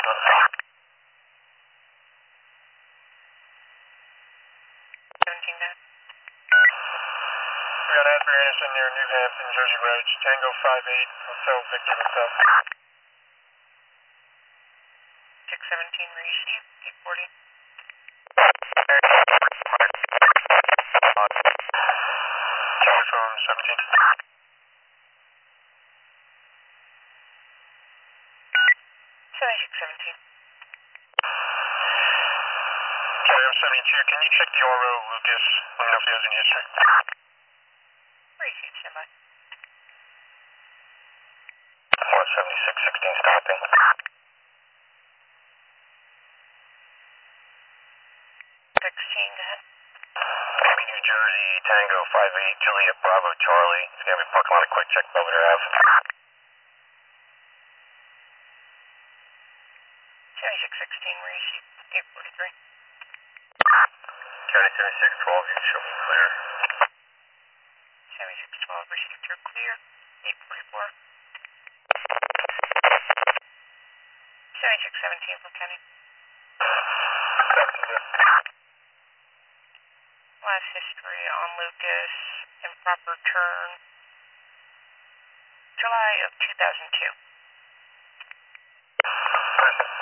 17 down. We got Asbury Anderson near New Hampton, Jersey Road, Tango 58, Hotel Victor Hotel. 617, receive, 840. Telephone 17. 7617. Charlie, I'm 72. Can you check the RO Lucas? Let me know if he has any history. Receive, standby. 17616 stopping. Go ahead. Miami, New Jersey, Tango 58, Juliet Bravo Charlie. It's going to be parking lot of Quick Check, Belvedere Ave. 7616, receive, 843. County 7612, you show me clear. 7612, received, you're clear, 844. 7617, Will County. Last history on Lucas, improper turn, July of 2002.